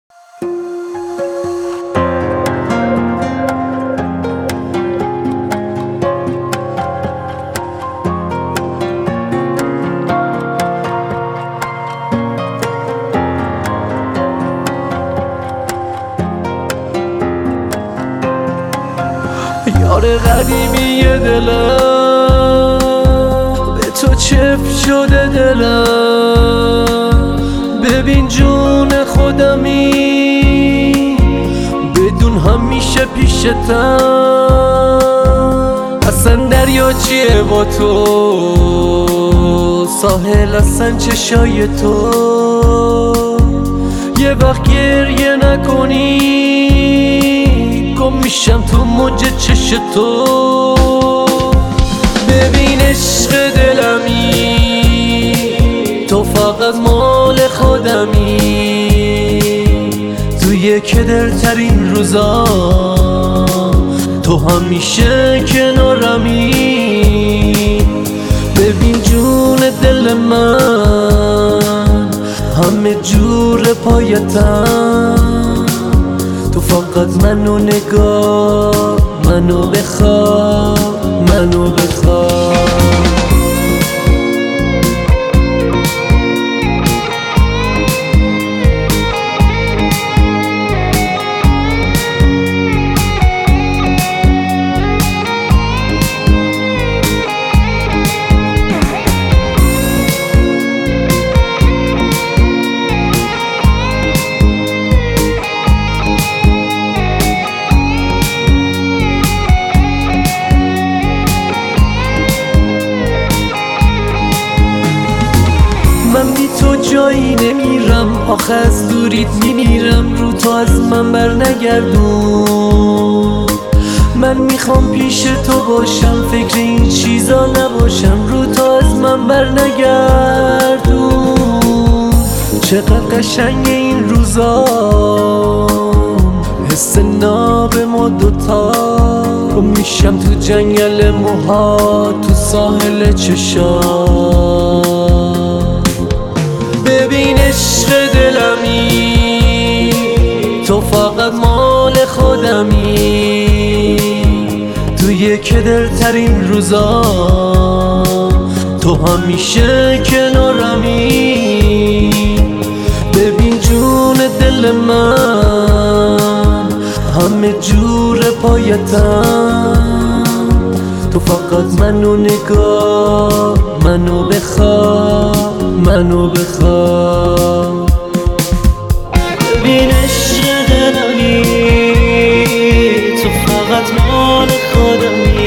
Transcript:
یار غریبی دلم به تو چف شده دلم. ببین جون خودمی بدون همیشه پیشتم. اصلا دریا چیه با تو، ساحل اصلا چشای تو. یه وقت گریه نکنی گم میشم تو موج چش تو. ببین عشق دلمی تو فقط مال خودمی. توی کدرترین روزا تو همیشه کنارمی. ببین جون دل من همه جور پایتم. تو فقط منو نگاه، منو بخواه، منو بخواه. من بی تو جایی نمیرم، آخه از دوریت میمیرم. رو تو از من بر نگردون. من میخوام پیش تو باشم، فکر این چیزا نباشم. رو تو از من بر نگردون. چقدر قشنگ این روزا، حس ناب ما دوتا. گم میشم تو جنگل موها، تو ساحل چشام. ببین عشق دلمی تو فقط مال خودمی. توی کدرترین روزا تو همیشه کنارمی. ببین جون دل من همه جور پایتم. تو فقط منو نگاه، منو بخواه، منو بخواه. ببین عشق دلمی تو فقط مال خودمی.